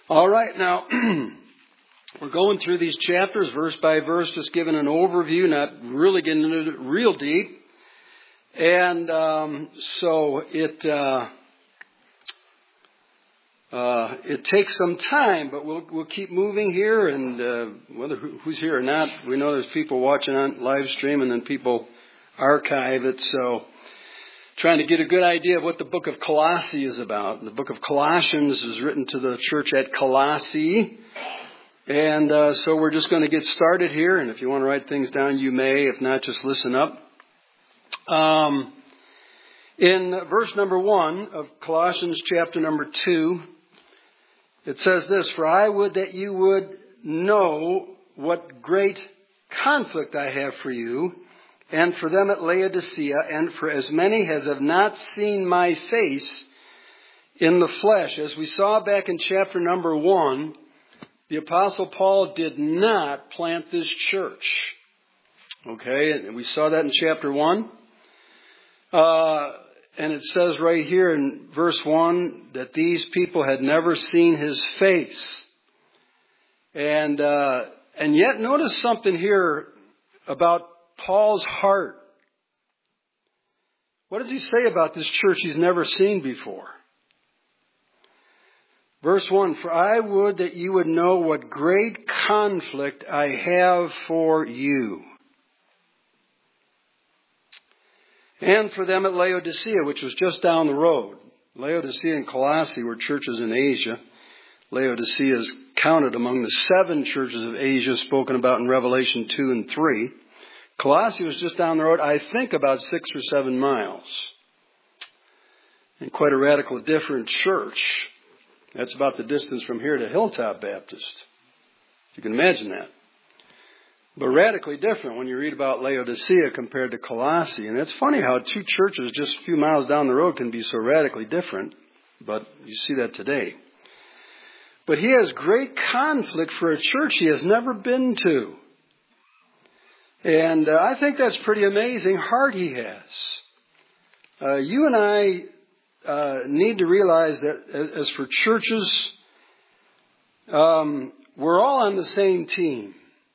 All right, now we're going through these chapters verse by verse, just giving an overview, not really getting into it real deep. And so it takes some time, but we'll keep moving here. And whether who's here or not, we know there's people watching on live stream, and then people archive it. So trying to get a good idea of what the book of Colossae is about. The book of Colossians is written to the church at Colossae. And so we're just going to get started here. And if you want to write things down, you may. If not, just listen up. In verse number 1 of Colossians chapter number 2, it says this: "For I would that you would know what great conflict I have for you, and for them at Laodicea, and for as many as have not seen my face in the flesh." As we saw back in chapter number 1, the Apostle Paul did not plant this church. Okay, and we saw that in chapter 1. And it says right here in verse 1 that these people had never seen his face. And yet notice something here about Paul's heart. What does he say about this church he's never seen before? Verse 1, "For I would that you would know what great conflict I have for you. And for them at Laodicea," which was just down the road. Laodicea and Colossae were churches in Asia. Laodicea is counted among the 7 churches of Asia spoken about in Revelation 2 and 3. Colossae was just down the road, I think about 6 or 7 miles. And quite a radical different church. That's about the distance from here to Hilltop Baptist. You can imagine that. But radically different when you read about Laodicea compared to Colossae. And it's funny how 2 churches just a few miles down the road can be so radically different. But you see that today. But he has great conflict for a church he has never been to. And I think that's pretty amazing heart he has. You and I need to realize that as for churches, we're all on the same team.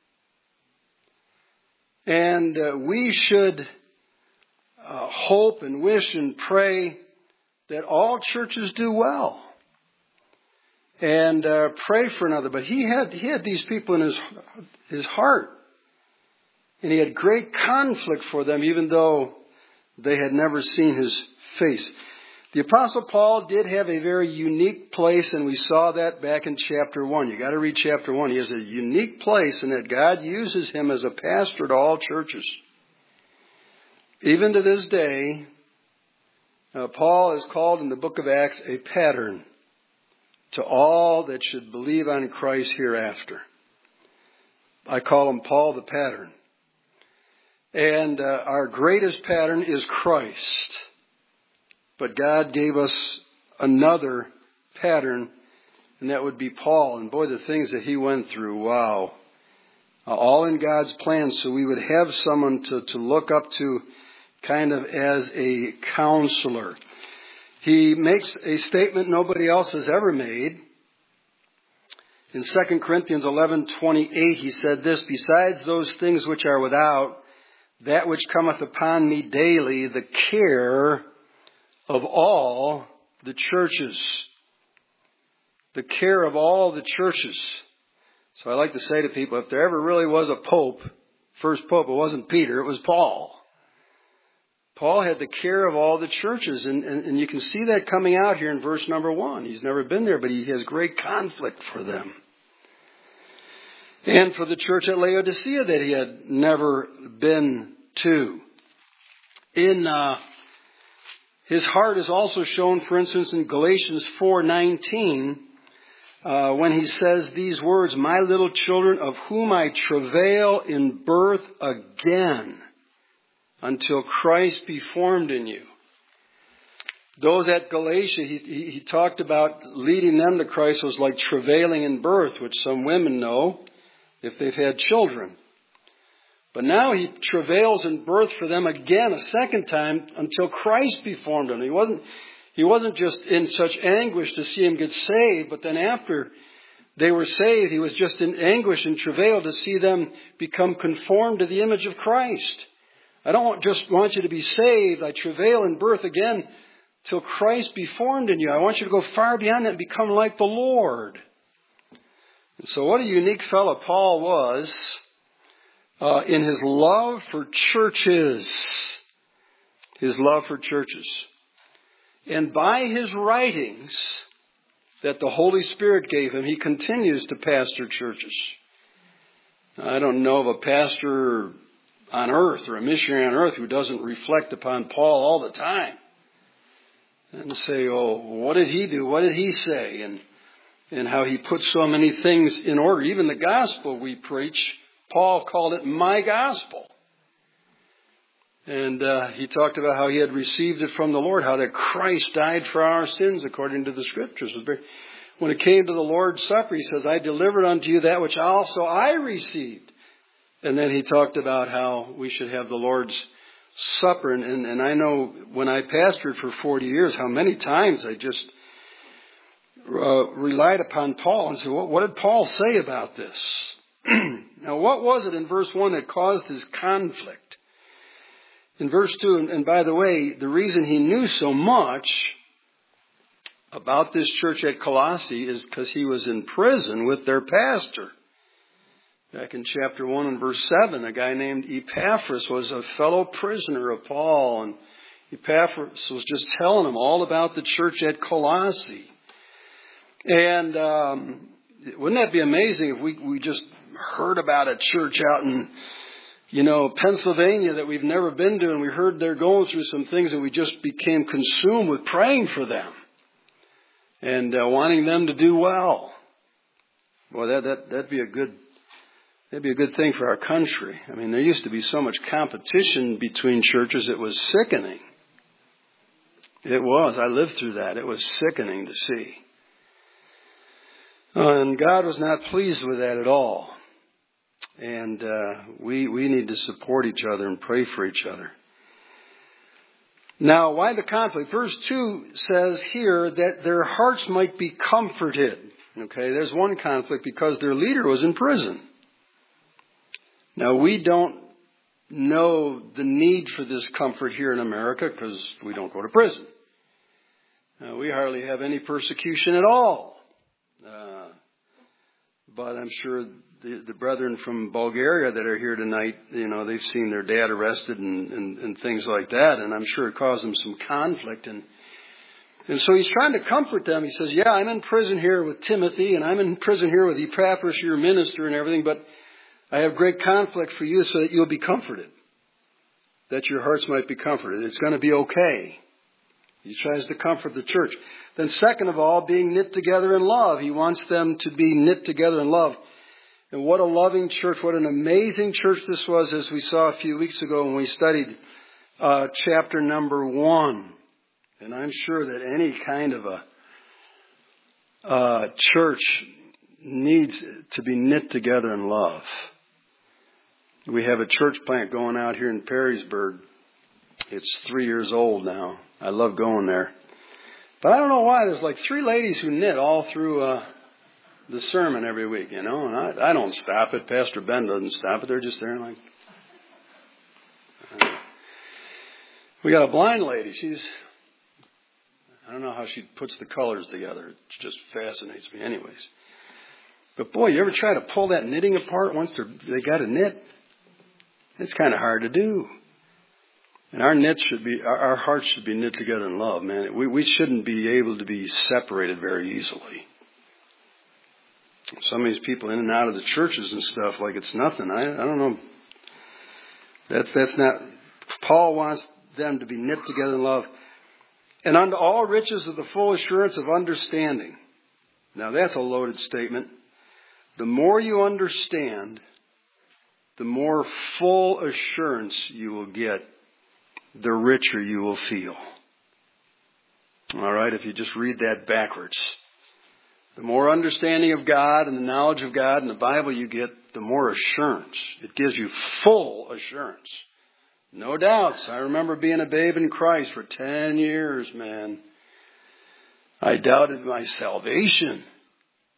And we should hope and wish and pray that all churches do well. And pray for another. But he had these people in his heart. And he had great conflict for them, even though they had never seen his face. The Apostle Paul did have a very unique place, and we saw that back in chapter 1. You got to read chapter 1. He has a unique place in that God uses him as a pastor to all churches. Even to this day, Paul is called in the book of Acts a pattern to all that should believe on Christ hereafter. I call him Paul the pattern. And our greatest pattern is Christ. But God gave us another pattern, and that would be Paul. And boy, the things that he went through, wow. All in God's plan, so we would have someone to look up to kind of as a counselor. He makes a statement nobody else has ever made. In 2 Corinthians 11:28, he said this: "Besides those things which are without, that which cometh upon me daily, the care of all the churches." The care of all the churches. So I like to say to people, if there ever really was a pope, first pope, it wasn't Peter, it was Paul. Paul had the care of all the churches. And you can see that coming out here in verse number 1. He's never been there, but he has great conflict for them. And for the church at Laodicea that he had never been to. His heart is also shown, for instance, in Galatians 4:19, when he says these words: "My little children, of whom I travail in birth again, until Christ be formed in you." Those at Galatia, he talked about leading them to Christ was like travailing in birth, which some women know if they've had children. But now he travails in birth for them again, a second time, until Christ be formed in him. He wasn't just in such anguish to see him get saved, but then after they were saved. He was just in anguish and travail to see them become conformed to the image of Christ. I don't just want you to be saved. I travail in birth again till Christ be formed in you. I want you to go far beyond that and become like the Lord. And so what a unique fellow Paul was in his love for churches. His love for churches. And by his writings that the Holy Spirit gave him, he continues to pastor churches. I don't know of a pastor on earth or a missionary on earth who doesn't reflect upon Paul all the time and say, oh, what did he do? What did he say? And how he put so many things in order. Even the gospel we preach, Paul called it my gospel. And he talked about how he had received it from the Lord, how that Christ died for our sins according to the Scriptures. When it came to the Lord's Supper, he says, I delivered unto you that which also I received. And then he talked about how we should have the Lord's Supper. And I know when I pastored for 40 years, how many times I just relied upon Paul and said, what did Paul say about this? Now, what was it in verse 1 that caused his conflict? In verse 2, and by the way, the reason he knew so much about this church at Colossae is because he was in prison with their pastor. Back in chapter 1 and verse 7, a guy named Epaphras was a fellow prisoner of Paul. And Epaphras was just telling him all about the church at Colossae. And wouldn't that be amazing if we just heard about a church out in, Pennsylvania that we've never been to, and we heard they're going through some things and we just became consumed with praying for them and wanting them to do well. Boy, that'd be a good thing for our country. I mean, there used to be so much competition between churches, it was sickening. It was. I lived through that. It was sickening to see. And God was not pleased with that at all. And we need to support each other and pray for each other. Now, why the conflict? Verse 2 says here that their hearts might be comforted. Okay, there's one conflict because their leader was in prison. Now, we don't know the need for this comfort here in America because we don't go to prison. We hardly have any persecution at all. But I'm sure the brethren from Bulgaria that are here tonight, they've seen their dad arrested and things like that. And I'm sure it caused them some conflict. And so he's trying to comfort them. He says, yeah, I'm in prison here with Timothy and I'm in prison here with Epaphras, your minister and everything. But I have great conflict for you so that you'll be comforted. That your hearts might be comforted. It's going to be okay. He tries to comfort the church. Then second of all, being knit together in love. He wants them to be knit together in love. And what a loving church, what an amazing church this was, as we saw a few weeks ago when we studied chapter number 1. And I'm sure that any kind of a church needs to be knit together in love. We have a church plant going out here in Perrysburg. It's 3 years old now. I love going there. But I don't know why. There's like 3 ladies who knit all through the sermon every week, And I don't stop it. Pastor Ben doesn't stop it. They're just there like... We got a blind lady. I don't know how she puts the colors together. It just fascinates me anyways. But boy, you ever try to pull that knitting apart once they got to knit? It's kind of hard to do. And our hearts should be knit together in love, man. We shouldn't be able to be separated very easily. Some of these people in and out of the churches and stuff like it's nothing. I don't know. That's not. Paul wants them to be knit together in love. And unto all riches of the full assurance of understanding. Now that's a loaded statement. The more you understand, the more full assurance you will get, the richer you will feel. All right, if you just read that backwards. The more understanding of God and the knowledge of God and the Bible you get, the more assurance. It gives you full assurance. No doubts. I remember being a babe in Christ for 10 years, man. I doubted my salvation.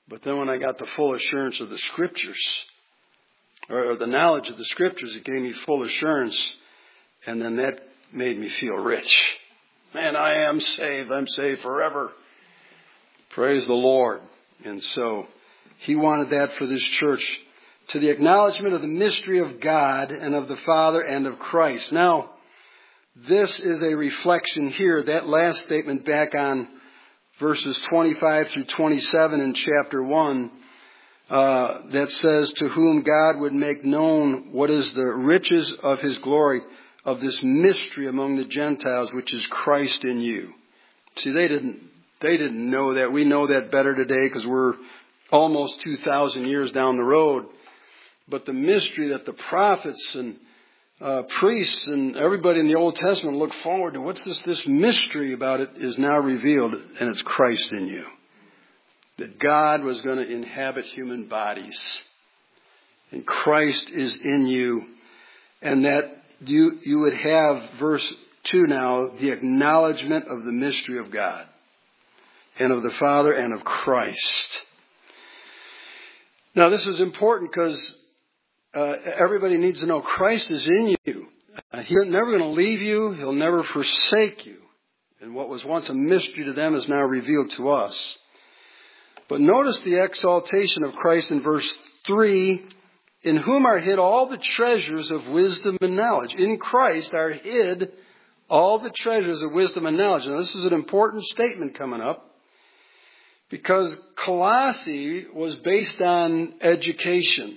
But then when I got the full assurance of the Scriptures, or the knowledge of the Scriptures, it gave me full assurance. And then that made me feel rich. Man, I am saved. I'm saved forever. Praise the Lord. And so he wanted that for this church, to the acknowledgement of the mystery of God and of the Father and of Christ. Now, this is a reflection here, that last statement back on verses 25 through 27 in chapter 1, that says, to whom God would make known what is the riches of his glory, of this mystery among the Gentiles, which is Christ in you. See, they didn't know that. We know that better today because we're almost 2,000 years down the road. But the mystery that the prophets and priests and everybody in the Old Testament look forward to, what's this mystery about it, is now revealed, and it's Christ in you. That God was going to inhabit human bodies. And Christ is in you. And that you would have, verse 2 now, the acknowledgement of the mystery of God and of the Father and of Christ. Now this is important because everybody needs to know Christ is in you. He's never going to leave you. He'll never forsake you. And what was once a mystery to them is now revealed to us. But notice the exaltation of Christ in verse 3, in whom are hid all the treasures of wisdom and knowledge. In Christ are hid all the treasures of wisdom and knowledge. Now this is an important statement coming up, because Colossae was based on education.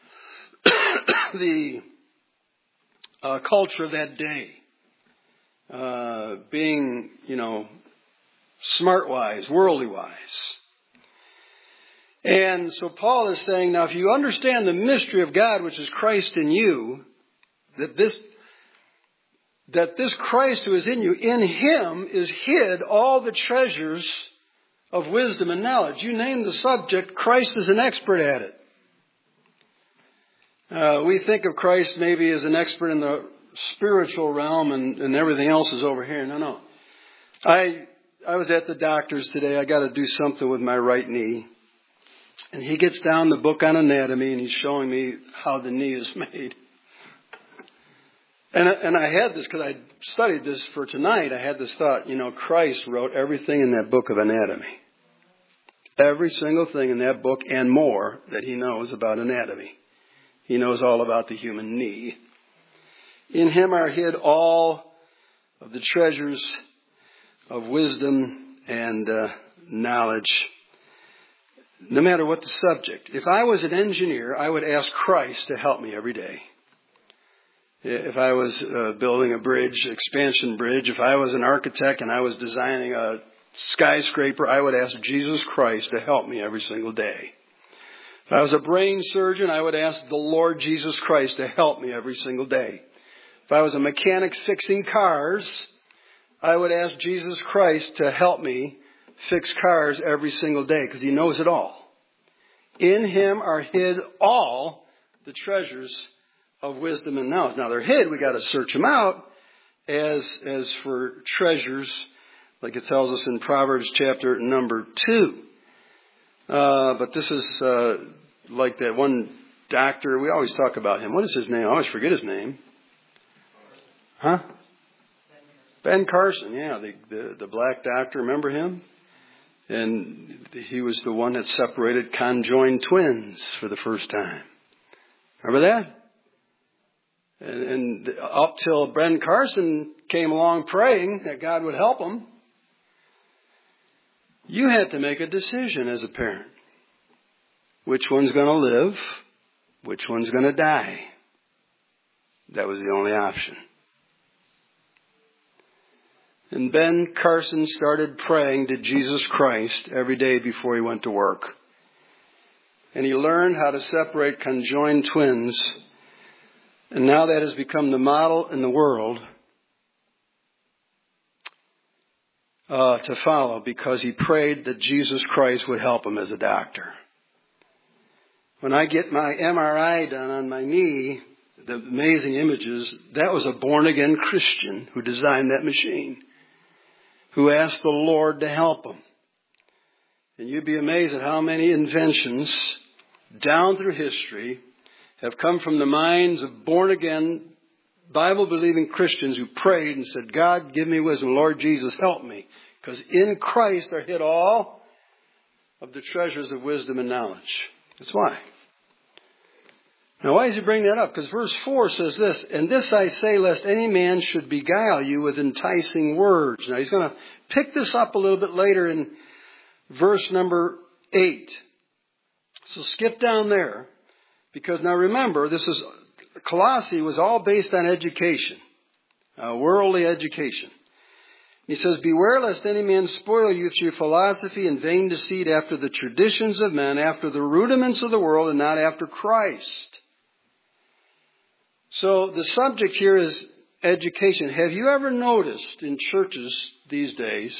The culture of that day. Being, smart-wise, worldly-wise. And so Paul is saying, now if you understand the mystery of God, which is Christ in you, that this Christ who is in you, in him is hid all the treasures of wisdom and knowledge. You name the subject, Christ is an expert at it. We think of Christ maybe as an expert in the spiritual realm and everything else is over here. No. I was at the doctor's today. I got to do something with my right knee. And he gets down the book on anatomy and he's showing me how the knee is made. And I had this because I studied this for tonight. I had this thought, Christ wrote everything in that book of anatomy. Every single thing in that book and more that he knows about anatomy. He knows all about the human knee. In him are hid all of the treasures of wisdom and knowledge. No matter what the subject. If I was an engineer, I would ask Christ to help me every day. If I was building a bridge, expansion bridge, if I was an architect and I was designing a skyscraper, I would ask Jesus Christ to help me every single day. If I was a brain surgeon, I would ask the Lord Jesus Christ to help me every single day. If I was a mechanic fixing cars, I would ask Jesus Christ to help me fix cars every single day because he knows it all. In him are hid all the treasures of wisdom and knowledge. Now they're hid. We got to search them out as for treasures, like it tells us in Proverbs chapter number 2. But this is like that one doctor. We always talk about him. What is his name? I always forget his name. Huh? Ben Carson. Yeah, the black doctor. Remember him? And he was the one that separated conjoined twins for the first time. Remember that? And up till Ben Carson came along praying that God would help him, you had to make a decision as a parent. Which one's going to live? Which one's going to die? That was the only option. And Ben Carson started praying to Jesus Christ every day before he went to work. And he learned how to separate conjoined twins. And now that has become the model in the world to follow, because he prayed that Jesus Christ would help him as a doctor. When I get my MRI done on my knee, the amazing images, that was a born-again Christian who designed that machine, who asked the Lord to help him. And you'd be amazed at how many inventions down through history have come from the minds of born-again, Bible-believing Christians who prayed and said, God, give me wisdom. Lord Jesus, help me. Because in Christ are hid all of the treasures of wisdom and knowledge. That's why. Now, why does he bring that up? Because verse 4 says this, and this I say, lest any man should beguile you with enticing words. Now, he's going to pick this up a little bit later in verse number 8. So skip down there. Because now remember, Colossae was all based on education. Worldly education. He says, beware lest any man spoil you through philosophy and vain deceit after the traditions of men, after the rudiments of the world, and not after Christ. So the subject here is education. Have you ever noticed in churches these days,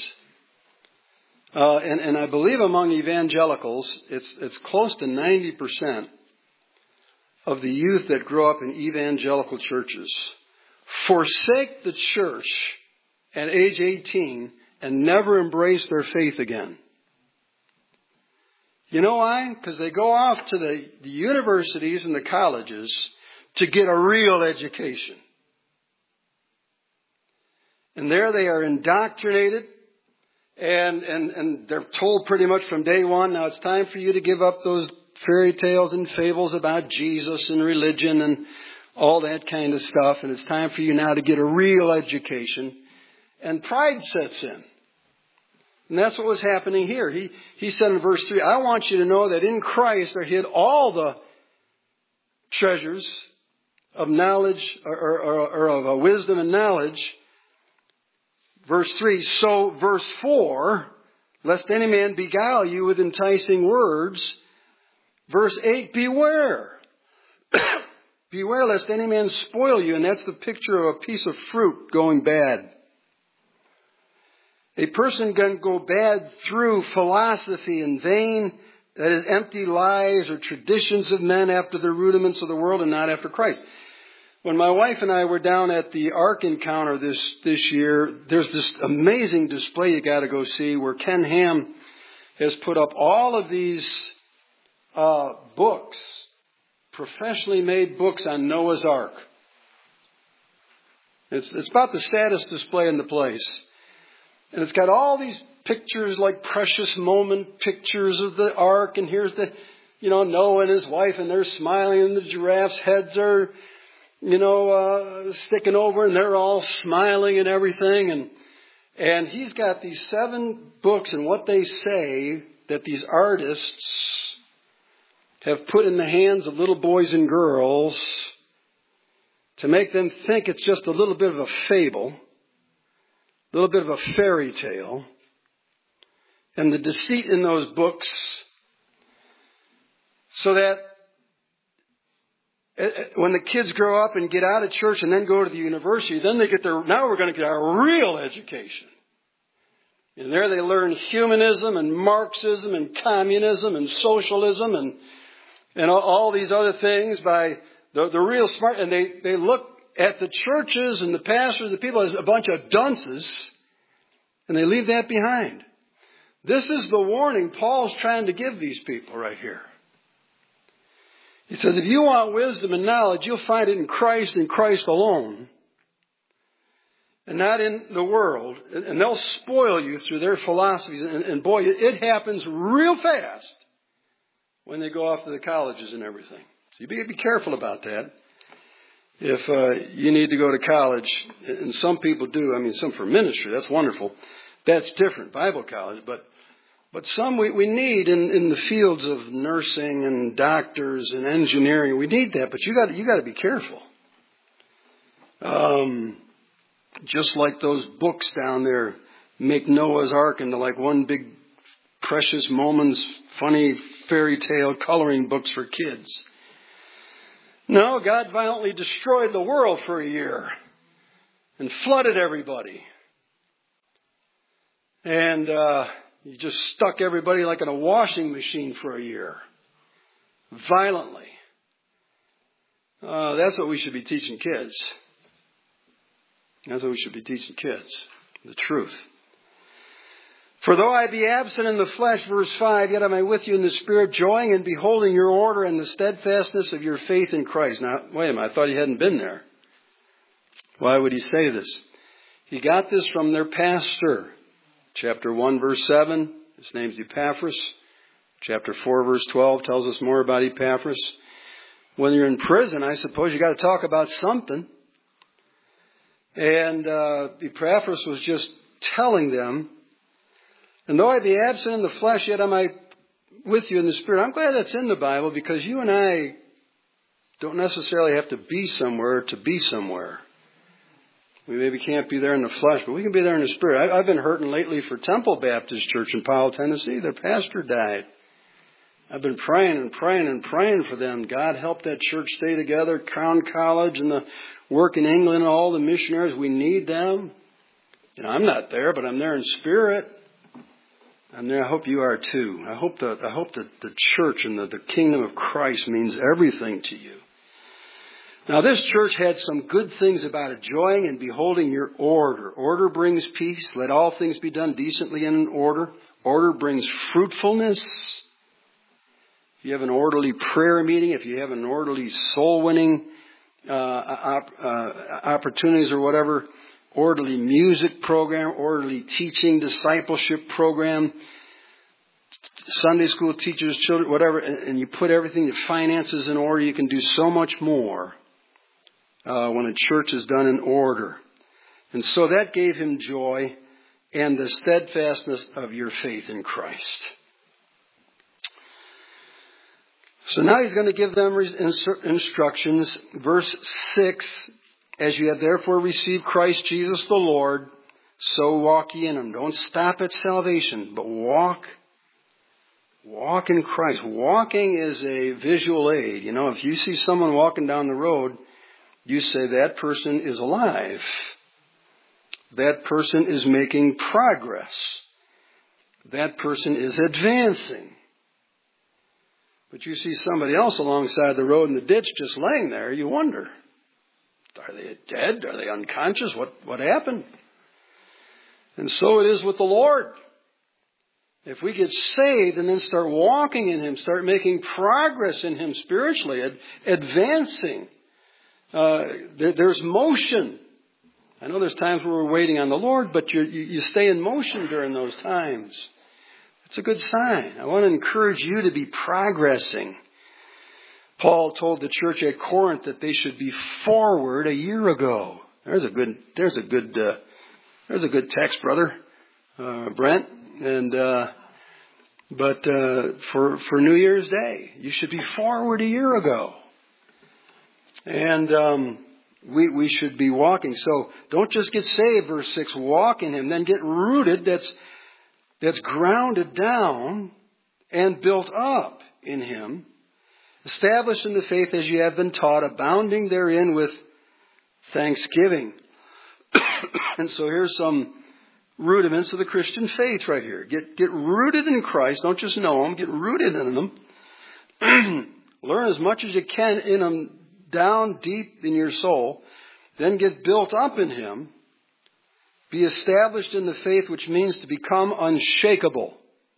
and I believe among evangelicals, it's close to 90% of the youth that grow up in evangelical churches forsake the church at age 18 and never embrace their faith again. You know why? Because they go off to the universities and the colleges to get a real education. And there they are indoctrinated and they're told pretty much from day one, now it's time for you to give up those fairy tales and fables about Jesus and religion and all that kind of stuff. And it's time for you now to get a real education. And pride sets in. And that's what was happening here. He said in verse 3, I want you to know that in Christ are hid all the treasures of knowledge or of wisdom and knowledge. Verse 3, so verse 4, lest any man beguile you with enticing words. Verse 8, beware. Beware lest any man spoil you. And that's the picture of a piece of fruit going bad. A person can go bad through philosophy and vain, that is, empty lies or traditions of men after the rudiments of the world and not after Christ. When my wife and I were down at the Ark Encounter this year, there's this amazing display you got to go see where Ken Ham has put up all of these books, professionally made books on Noah's Ark. It's about the saddest display in the place. And it's got all these pictures like precious moment pictures of the ark. And here's Noah and his wife and they're smiling and the giraffes' heads are, sticking over and they're all smiling and everything. And he's got these 7 books and what they say that these artists have put in the hands of little boys and girls to make them think it's just a little bit of a fable. A little bit of a fairy tale. And the deceit in those books so that when the kids grow up and get out of church and then go to the university, then now we're going to get our real education. And there they learn humanism and Marxism and communism and socialism and all these other things by the real smart. And they look at the churches and the pastors, the people, as a bunch of dunces, and they leave that behind. This is the warning Paul's trying to give these people right here. He says, if you want wisdom and knowledge, you'll find it in Christ and Christ alone, and not in the world. And they'll spoil you through their philosophies. And boy, it happens real fast when they go off to the colleges and everything. So you be careful about that. If you need to go to college, and some people do, some for ministry, that's wonderful. That's different, Bible college. But some we need in the fields of nursing and doctors and engineering. We need that, but you got to be careful. Just like those books down there make Noah's Ark into like one big precious moments, funny fairy tale coloring books for kids. No, God violently destroyed the world for a year and flooded everybody. And he just stuck everybody like in a washing machine for a year. Violently. That's what we should be teaching kids. That's what we should be teaching kids. The truth. For though I be absent in the flesh, verse 5, yet am I with you in the Spirit, joying and beholding your order and the steadfastness of your faith in Christ. Now, wait a minute, I thought he hadn't been there. Why would he say this? He got this from their pastor. Chapter 1, verse 7, his name's Epaphras. Chapter 4, verse 12 tells us more about Epaphras. When you're in prison, I suppose you got to talk about something. And Epaphras was just telling them, and though I be absent in the flesh, yet am I with you in the Spirit. I'm glad that's in the Bible, because you and I don't necessarily have to be somewhere to be somewhere. We maybe can't be there in the flesh, but we can be there in the Spirit. I've been hurting lately for Temple Baptist Church in Powell, Tennessee. Their pastor died. I've been praying and praying and praying for them. God help that church stay together. Crown College and the work in England, all the missionaries, we need them. You know, I'm not there, but I'm there in spirit. I'm there. I hope you are too. I hope that the church and the kingdom of Christ means everything to you. Now, this church had some good things about it. Joying and beholding your order. Order brings peace. Let all things be done decently and in order. Order brings fruitfulness. If you have an orderly prayer meeting, if you have an orderly soul-winning opportunities or whatever, orderly music program, orderly teaching, discipleship program, Sunday school teachers, children, whatever, and you put everything, your finances in order, you can do so much more when a church is done in order. And so that gave him joy and the steadfastness of your faith in Christ. So now he's going to give them instructions. Verse 6, as you have therefore received Christ Jesus the Lord, so walk ye in him. Don't stop at salvation, but walk in Christ. Walking is a visual aid. You know, if you see someone walking down the road, you say that person is alive. That person is making progress. That person is advancing. But you see somebody else alongside the road in the ditch just laying there, you wonder, are they dead? Are they unconscious? What happened? And so it is with the Lord. If we get saved and then start walking in him, start making progress in him spiritually, advancing, there's motion. I know there's times where we're waiting on the Lord, but you stay in motion during those times. It's a good sign. I want to encourage you to be progressing. Paul told the church at Corinth that they should be forward a year ago. There's a good text, brother, Brent. And but for New Year's Day, you should be forward a year ago. And we should be walking. So don't just get saved, verse 6. Walk in him, then get rooted. That's grounded down and built up in him, established in the faith as you have been taught, abounding therein with thanksgiving. And so here's some rudiments of the Christian faith right here. Get rooted in Christ. Don't just know him. Get rooted in him. Learn as much as you can in him, down deep in your soul. Then get built up in him. Be established in the faith, which means to become unshakable.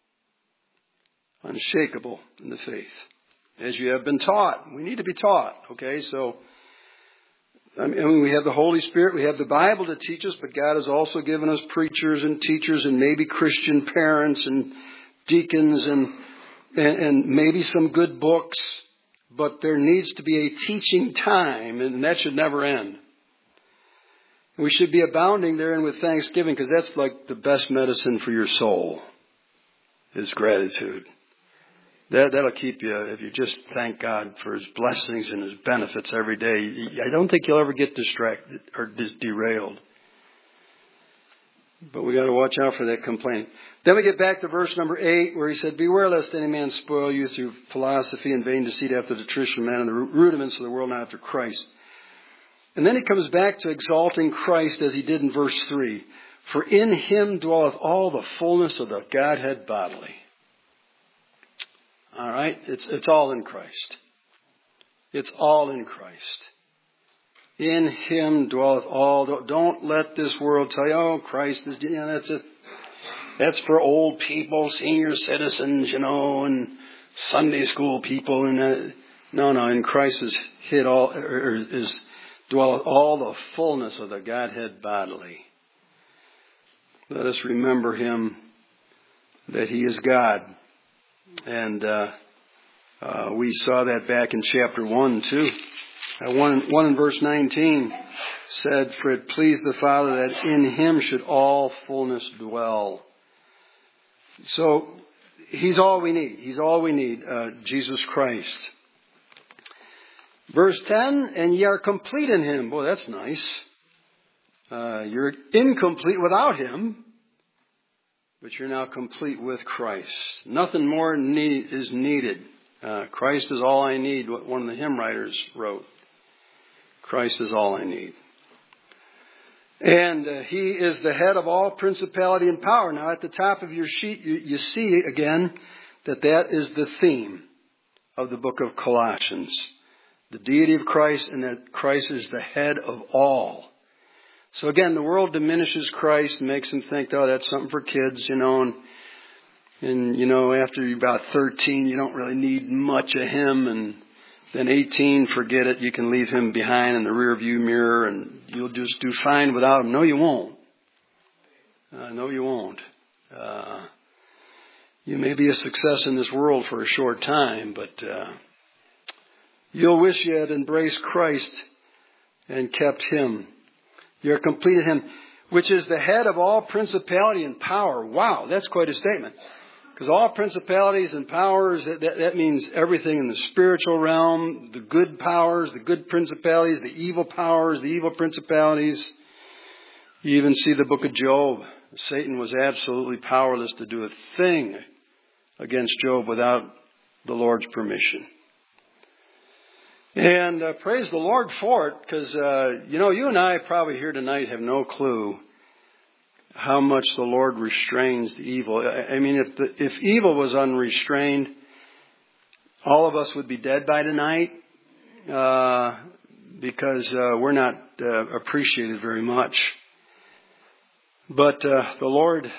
Unshakable in the faith. As you have been taught. We need to be taught. Okay, so I mean, we have the Holy Spirit. We have the Bible to teach us, but God has also given us preachers and teachers and maybe Christian parents and deacons and maybe some good books. But there needs to be a teaching time, and that should never end. We should be abounding therein with thanksgiving, because that's like the best medicine for your soul, is gratitude. That'll keep you, if you just thank God for his blessings and his benefits every day. I don't think you'll ever get distracted or derailed. But we got to watch out for that complaining. Then we get back to verse number 8, where he said, beware lest any man spoil you through philosophy and vain deceit after the tradition of man and the rudiments of the world, not after Christ. And then he comes back to exalting Christ as he did in verse 3. For in him dwelleth all the fullness of the Godhead bodily. All right? It's all in Christ. It's all in Christ. In him dwelleth all. Don't let this world tell you, oh, Christ is, that's it. That's for old people, senior citizens, and Sunday school people. And no, in Christ is hid all, or is dwelleth all the fullness of the Godhead bodily. Let us remember Him, that He is God. And we saw that back in chapter 1 too. 1 in verse 19 said, "For it pleased the Father that in Him should all fullness dwell." So He's all we need. He's all we need, Jesus Christ. Verse 10, "And ye are complete in Him." Boy, that's nice. You're incomplete without Him, but you're now complete with Christ. Nothing more is needed. Christ is all I need, what one of the hymn writers wrote. Christ is all I need. And He is the head of all principality and power. Now at the top of your sheet, you see again that is the theme of the book of Colossians. The deity of Christ, and that Christ is the head of all. So again, the world diminishes Christ and makes them think, oh, that's something for kids, and after you're about 13, you don't really need much of Him, and then 18, forget it. You can leave Him behind in the rear view mirror and you'll just do fine without Him. No, you won't. No, you won't. You may be a success in this world for a short time, but you'll wish you had embraced Christ and kept Him. You're complete in Him, which is the head of all principality and power. Wow, that's quite a statement. Because all principalities and powers, that means everything in the spiritual realm, the good powers, the good principalities, the evil powers, the evil principalities. You even see the book of Job. Satan was absolutely powerless to do a thing against Job without the Lord's permission. And praise the Lord for it, because, you and I probably here tonight have no clue how much the Lord restrains the evil. I mean, if evil was unrestrained, all of us would be dead by tonight, because we're not appreciated very much. But the Lord,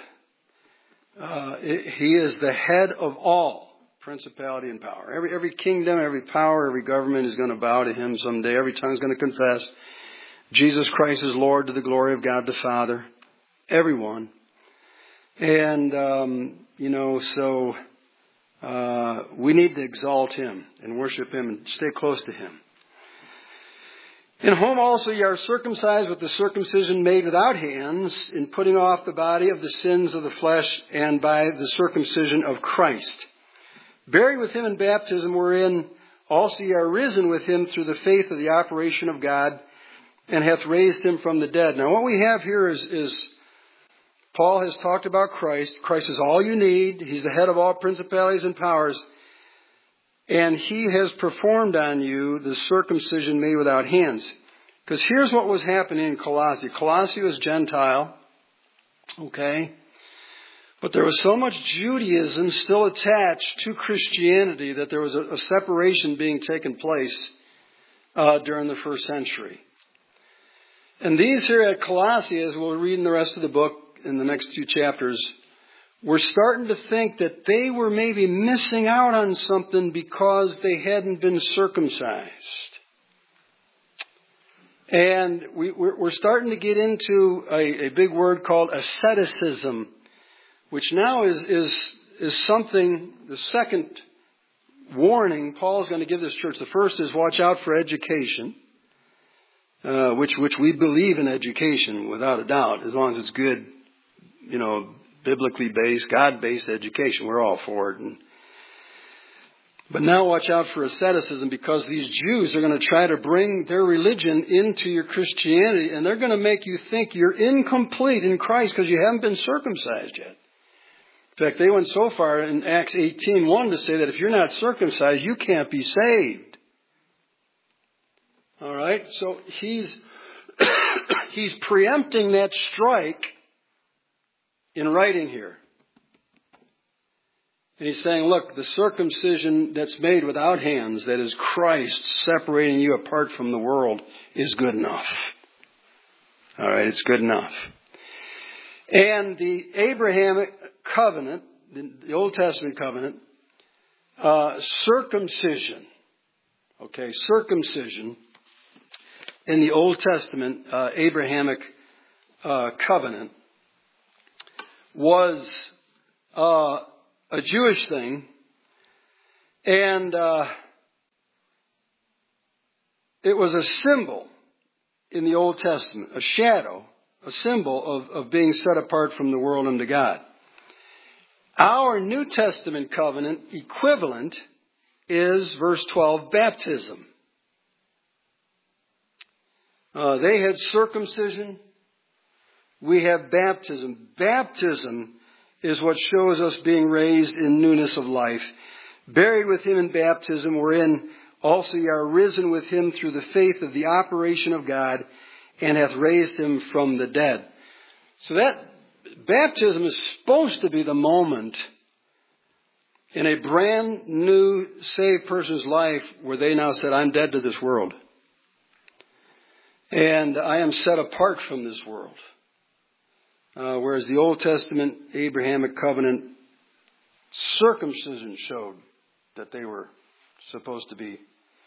He is the head of all principality and power. Every kingdom, every power, every government is going to bow to Him someday. Every tongue is going to confess Jesus Christ is Lord to the glory of God the Father. Everyone. And, so we need to exalt Him and worship Him and stay close to Him. In whom also ye are circumcised with the circumcision made without hands, in putting off the body of the sins of the flesh, and by the circumcision of Christ. Buried with Him in baptism, wherein also ye are risen with Him through the faith of the operation of God, and hath raised Him from the dead. Now what we have here is Paul has talked about Christ. Christ is all you need. He's the head of all principalities and powers. And He has performed on you the circumcision made without hands. Because here's what was happening in Colossae. Colossae was Gentile. Okay? But there was so much Judaism still attached to Christianity that there was a separation being taken place during the first century. And these here at Colossae, as we'll read in the rest of the book in the next few chapters, we're starting to think that they were maybe missing out on something because they hadn't been circumcised. And we're starting to get into a big word called asceticism, which now is something, the second warning Paul's going to give this church. The first is watch out for education, which we believe in education without a doubt, as long as it's good, biblically based, God-based education. We're all for it. But now watch out for asceticism, because these Jews are going to try to bring their religion into your Christianity, and they're going to make you think you're incomplete in Christ because you haven't been circumcised yet. In fact, they went so far in Acts 18:1 to say that if you're not circumcised, you can't be saved. All right? So he's preempting that strike in writing here. And he's saying, look, the circumcision that's made without hands, that is Christ separating you apart from the world, is good enough. All right, it's good enough. And the Abrahamic covenant, the Old Testament covenant, circumcision. Okay, circumcision in the Old Testament Abrahamic covenant was a Jewish thing, and it was a symbol in the Old Testament, a shadow, a symbol of being set apart from the world unto God. Our New Testament covenant equivalent is, verse 12, baptism. They had circumcision. We have baptism. Baptism is what shows us being raised in newness of life. Buried with Him in baptism, wherein also ye are risen with Him through the faith of the operation of God, and hath raised Him from the dead. So that baptism is supposed to be the moment in a brand new saved person's life where they now said, I'm dead to this world. And I am set apart from this world. Whereas the Old Testament Abrahamic covenant circumcision showed that they were supposed to be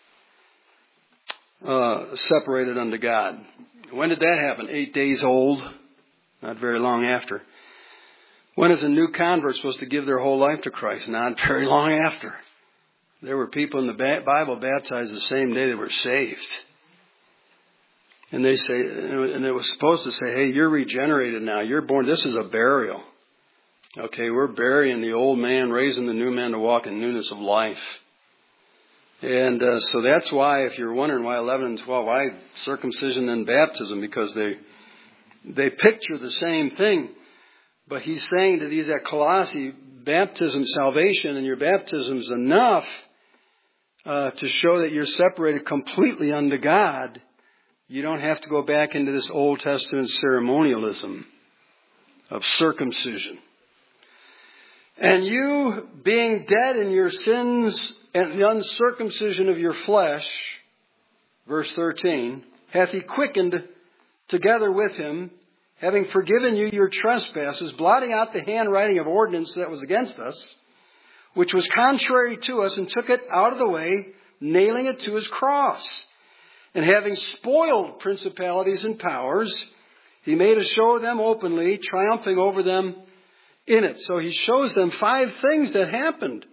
separated unto God. When did that happen? 8 days old. Not very long after. When is a new convert supposed to give their whole life to Christ? Not very long after. There were people in the Bible baptized the same day they were saved. And they say, and it was supposed to say, hey, you're regenerated now. You're born. This is a burial. Okay, we're burying the old man, raising the new man to walk in newness of life. And so that's why, if you're wondering why 11 and 12, why circumcision and baptism, because they picture the same thing. But he's saying to these at Colossae, baptism, salvation, and your baptism is enough to show that you're separated completely unto God. You don't have to go back into this Old Testament ceremonialism of circumcision. And you, being dead in your sins and the uncircumcision of your flesh, verse 13, hath He quickened together with Him, having forgiven you your trespasses, blotting out the handwriting of ordinance that was against us, which was contrary to us, and took it out of the way, nailing it to His cross. And having spoiled principalities and powers, He made a show of them openly, triumphing over them in it. So He shows them 5 things that happened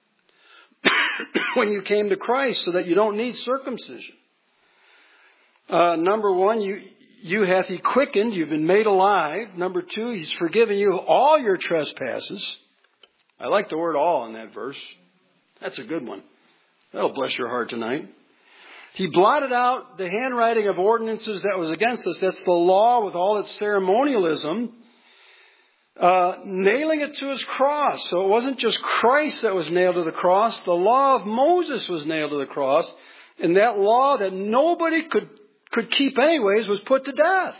when you came to Christ, so that you don't need circumcision. Number 1, you hath He quickened, you've been made alive. Number 2, He's forgiven you all your trespasses. I like the word all in that verse. That's a good one. That'll bless your heart tonight. He blotted out the handwriting of ordinances that was against us. That's the law with all its ceremonialism. Nailing it to His cross. So it wasn't just Christ that was nailed to the cross. The law of Moses was nailed to the cross. And that law that nobody could keep anyways was put to death.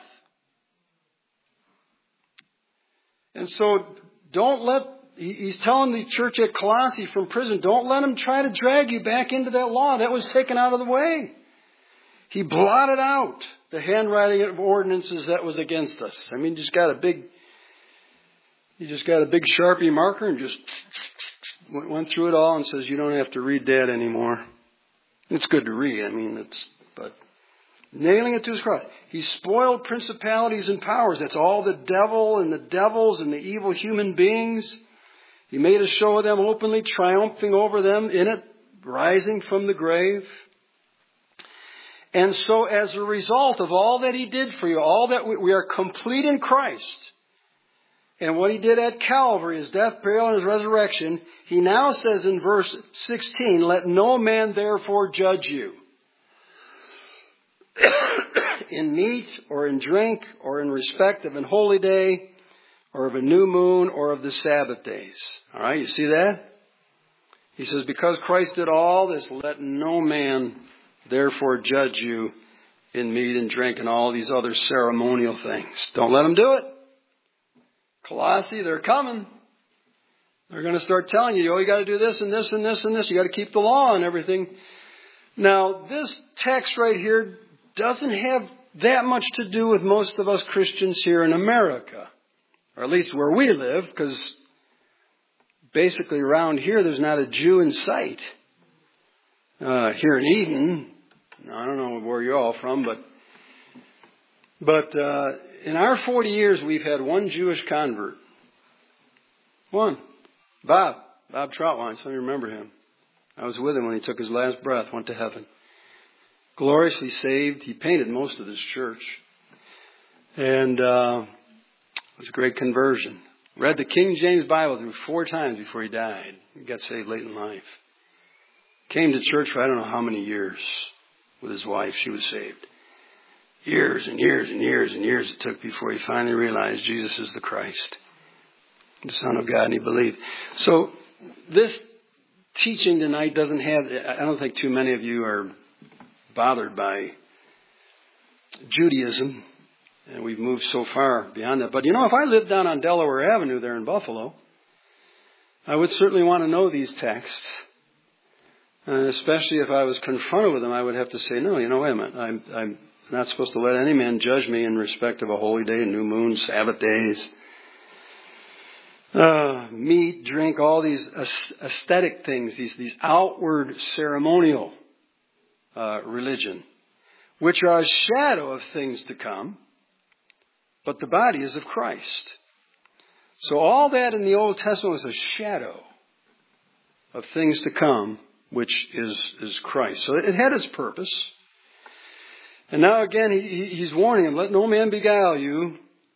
And so he's telling the church at Colossae from prison, don't let them try to drag you back into that law. That was taken out of the way. He blotted out the handwriting of ordinances that was against us. I mean, you just got a big Sharpie marker and just went through it all and says, you don't have to read that anymore. It's good to read. I mean, but nailing it to His cross. He spoiled principalities and powers. That's all the devil and the devils and the evil human beings. He made a show of them openly, triumphing over them in it, rising from the grave. And so as a result of all that He did for you, all that we are complete in Christ, and what He did at Calvary, His death, burial, and His resurrection, He now says in verse 16, let no man therefore judge you in meat or in drink or in respect of an holy day or of a new moon or of the Sabbath days. All right, you see that? He says, because Christ did all this, let no man therefore judge you in meat and drink and all these other ceremonial things. Don't let them do it. Colossae, they're coming. They're going to start telling you, you got to do this and this and this and this. You got to keep the law and everything. Now, this text right here doesn't have that much to do with most of us Christians here in America. Or at least where we live, because basically around here there's not a Jew in sight. Here in Eden, I don't know where you're all from, but in our 40 years we've had one Jewish convert. One. Bob Troutwine, some of you remember him. I was with him when he took his last breath, went to heaven. Gloriously saved. He painted most of this church. And it was a great conversion. Read the King James Bible through 4 times before he died. He got saved late in life. Came to church for I don't know how many years with his wife. She was saved. Years and years and years and years it took before he finally realized Jesus is the Christ, the Son of God, and he believed. So this teaching tonight doesn't have, I don't think too many of you are bothered by Judaism, and we've moved so far beyond that. But if I lived down on Delaware Avenue there in Buffalo, I would certainly want to know these texts. And especially if I was confronted with them, I would have to say, no, wait a minute. I'm not supposed to let any man judge me in respect of a holy day, new moon, Sabbath days, meat, drink, all these aesthetic things, these outward ceremonial religion, which are a shadow of things to come, but the body is of Christ. So all that in the Old Testament was a shadow of things to come, which is Christ. So it had its purpose. And now again, he's warning him, let no man beguile you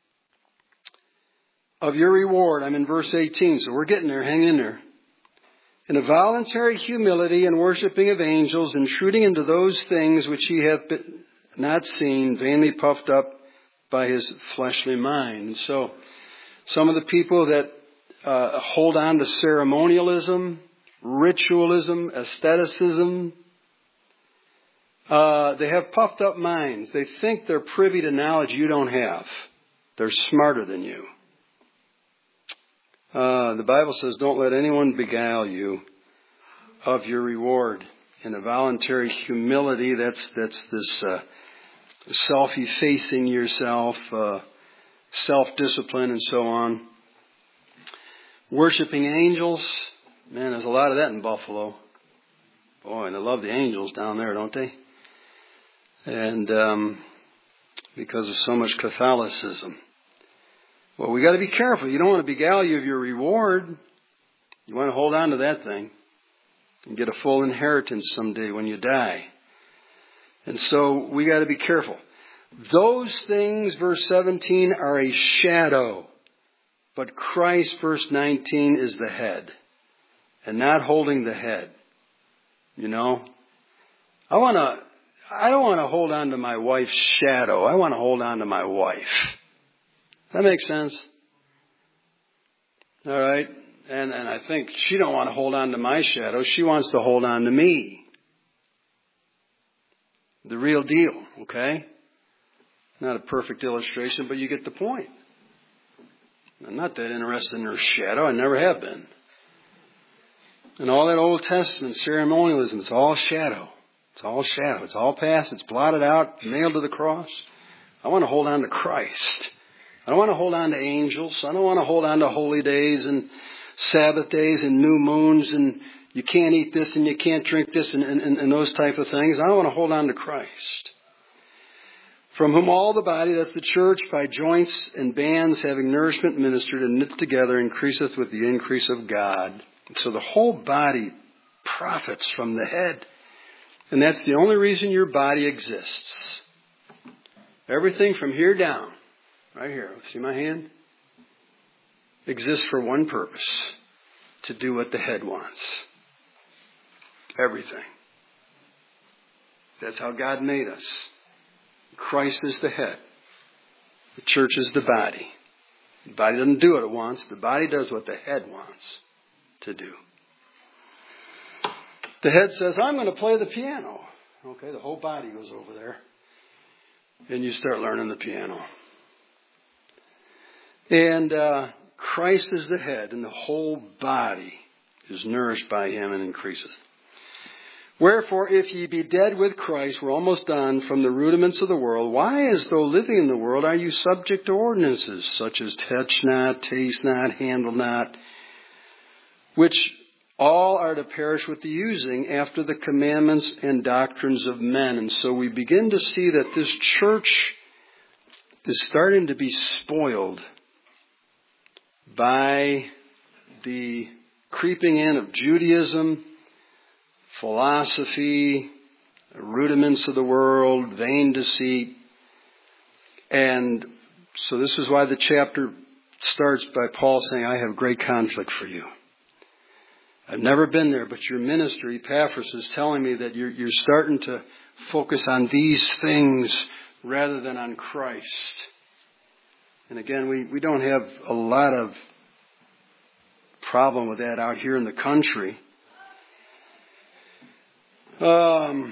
of your reward. I'm in verse 18, so we're getting there. Hang in there. In a voluntary humility and worshiping of angels, intruding into those things which he hath not seen, vainly puffed up by his fleshly mind. So some of the people that hold on to ceremonialism, ritualism, aestheticism, they have puffed up minds. They think they're privy to knowledge you don't have. They're smarter than you. The Bible says, don't let anyone beguile you of your reward. In a voluntary humility, that's this self-effacing yourself, self-discipline and so on. Worshipping angels. Man, there's a lot of that in Buffalo. Boy, they love the angels down there, don't they? And because of so much Catholicism. Well, we got to be careful. You don't want to beguile you of your reward. You want to hold on to that thing and get a full inheritance someday when you die. And so we got to be careful. Those things, verse 17, are a shadow. But Christ, verse 19, is the head. And not holding the head. I don't want to hold on to my wife's shadow. I want to hold on to my wife. That makes sense? All right? And I think she don't want to hold on to my shadow. She wants to hold on to me. The real deal, okay? Not a perfect illustration, but you get the point. I'm not that interested in her shadow. I never have been. And all that Old Testament ceremonialism, it's all shadow. It's all shadow. It's all past. It's blotted out, nailed to the cross. I want to hold on to Christ. I don't want to hold on to angels. I don't want to hold on to holy days and Sabbath days and new moons and you can't eat this and you can't drink this and those type of things. I don't want to hold on to Christ. From whom all the body, that's the church, by joints and bands having nourishment ministered and knit together, increaseth with the increase of God. So the whole body profits from the head. And that's the only reason your body exists. Everything from here down, right here, see my hand? Exists for one purpose. To do what the head wants. Everything. That's how God made us. Christ is the head. The church is the body. The body doesn't do what it wants. The body does what the head wants to do. The head says, I'm going to play the piano. Okay, the whole body goes over there. And you start learning the piano. And Christ is the head, and the whole body is nourished by him and increases. Wherefore, if ye be dead with Christ, we're almost done, from the rudiments of the world, why, as though living in the world, are you subject to ordinances, such as touch not, taste not, handle not, which all are to perish with the using after the commandments and doctrines of men? And so we begin to see that this church is starting to be spoiled by the creeping in of Judaism, philosophy, rudiments of the world, vain deceit. And so this is why the chapter starts by Paul saying, I have great conflict for you. I've never been there, but your minister, Epaphras, is telling me that you're starting to focus on these things rather than on Christ. And again, we don't have a lot of problem with that out here in the country. And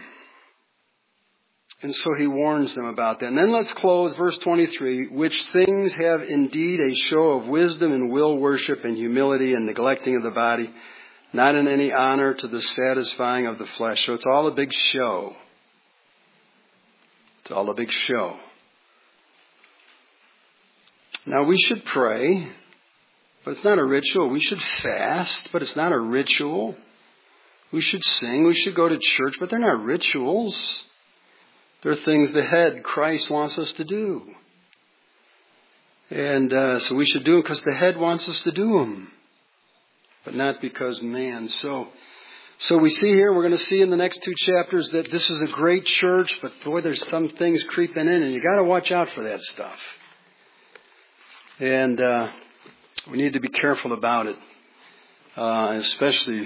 so he warns them about that. And then let's close verse 23. Which things have indeed a show of wisdom and will worship and humility and neglecting of the body, not in any honor to the satisfying of the flesh. So it's all a big show. It's all a big show. Now we should pray, but it's not a ritual. We should fast, but it's not a ritual. We should sing, we should go to church, but they're not rituals. They're things the head, Christ, wants us to do. And so we should do them because the head wants us to do them, but not because man. So we see here, we're going to see in the next 2 chapters that this is a great church, but boy, there's some things creeping in, and you got to watch out for that stuff. And we need to be careful about it, especially.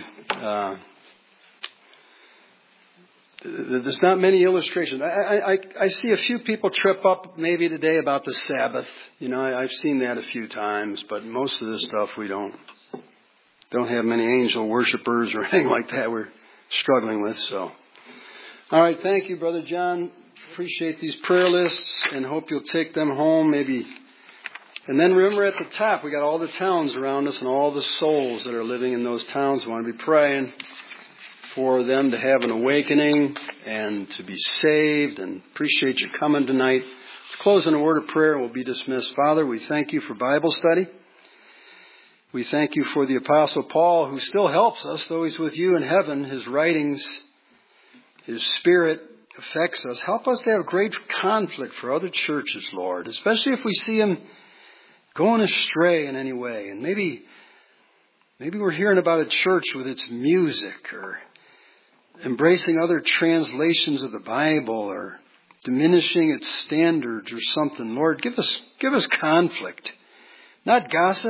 There's not many illustrations. I see a few people trip up maybe today about the Sabbath. You know, I've seen that a few times, but most of this stuff we don't have many angel worshipers or anything like that we're struggling with. So, all right, thank you, Brother John. Appreciate these prayer lists and hope you'll take them home maybe. And then remember at the top, we got all the towns around us and all the souls that are living in those towns. We want to be praying for them to have an awakening and to be saved, and appreciate you coming tonight. Let's close in a word of prayer and we'll be dismissed. Father, we thank you for Bible study. We thank you for the Apostle Paul, who still helps us, though he's with you in heaven. His writings, his spirit affects us. Help us to have great conflict for other churches, Lord, especially if we see them going astray in any way. And maybe we're hearing about a church with its music, or embracing other translations of the Bible, or diminishing its standards or something. Lord, give us conflict. Not gossip,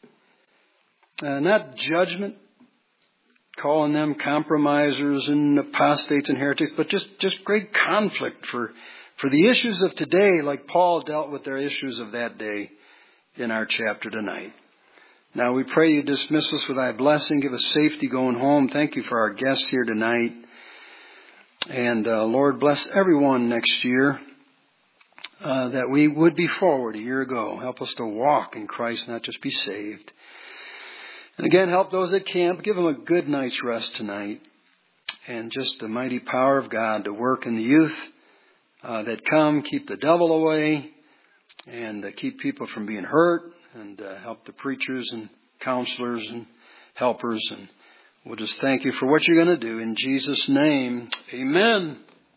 not judgment, calling them compromisers and apostates and heretics, but just great conflict for the issues of today, like Paul dealt with their issues of that day in our chapter tonight. Now we pray you dismiss us with thy blessing. Give us safety going home. Thank you for our guests here tonight. And Lord, bless everyone next year that we would be forward a year ago. Help us to walk in Christ, not just be saved. And again, help those at camp. Give them a good night's rest tonight. And just the mighty power of God to work in the youth that come. Keep the devil away and keep people from being hurt. And help the preachers and counselors and helpers. And we'll just thank you for what you're going to do. In Jesus' name, amen.